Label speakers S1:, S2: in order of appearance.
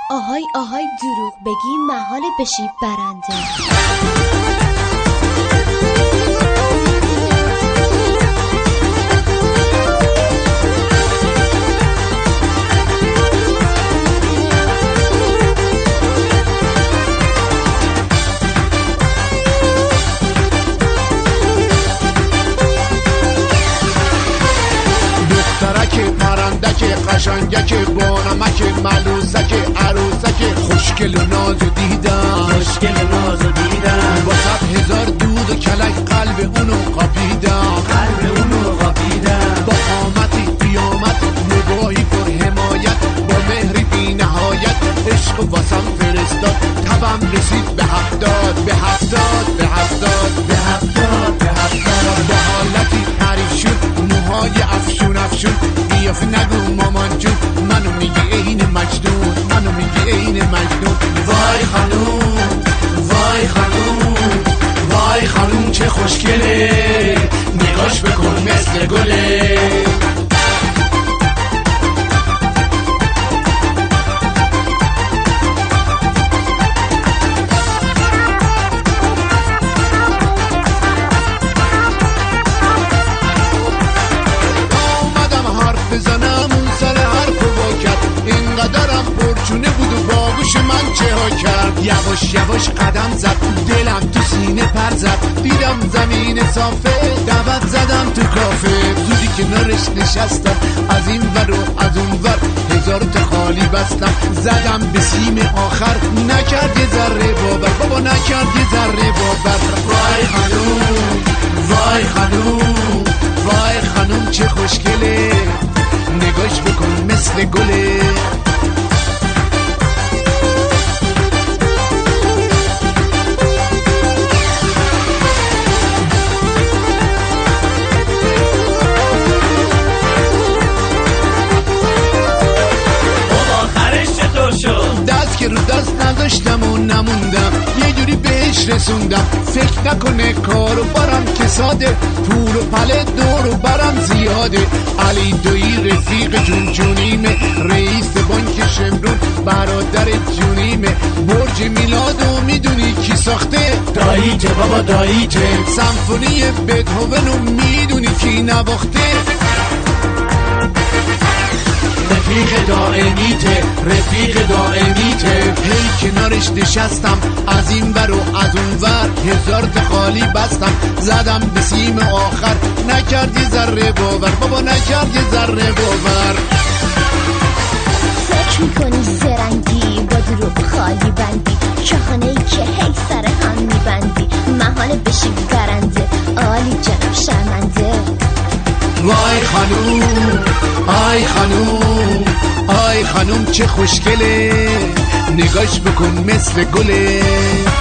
S1: آهای آهای دروغ بگی محاله بشی برنده.
S2: دخترک پرندک قشنگک بانمک ملوسک عروسک خوشگل و نازو دیدم با 100,000 دود و کلک قلب اونو قاپیدم با قامتی قیامت نگاهی پر حمایت با مهری بی نهایت عشق و واسم فرستاد تبم رسید به 70 با حالتی پریشون موهای افشون قیافه نگو مامان جون منو میگه عین مجنون وای خانوم چه خوشگله نگاش بکن مثل گله بزنم اون سر حرف و کرد اینقدرم پرچونه بود و باگوش من چه ها کرد یواش قدم زد دلم تو سینه پر زد دیدم زمین صافه دعوت زدم تو کافه زودی کنارش نشستم از این ور و از اون ور 1000 تا خالی بستم زدم به سیم آخر نکرد یه ذره باور بابا نکرد یه ذره باور وای خانوم چه خوشگله نگاش بکن مثل گله
S3: آخرش چطور شد؟
S2: دست که رو دست نذاشتم و نموندم یه جوری بهش رسوندم فکر نکنه کارو برم که ساده پول و پله دور و برم زیاده علی دویی رفیق جونیمه رئیس بانک شمرون برادر جونیمه برج میلادو میدونی کی ساخته
S3: داییته بابا داییته
S2: سمفونی بتهوونو میدونی کی نواخته رفیق دائمیته هی کنارش نشستم از این ور و از اون ور 1000 تا خالی بستم زدم به سیم آخر نکرد یه ذره باور بابا نکرد یه ذره باور
S1: فکر میکنی زرنگی با دروغ خالی بندی شاخانه‌ای که هی سر هم میبندی محاله بشی برنده عالی جناب شرمنده
S2: آی خانوم چه خوشگله نگاش بکن مثل گله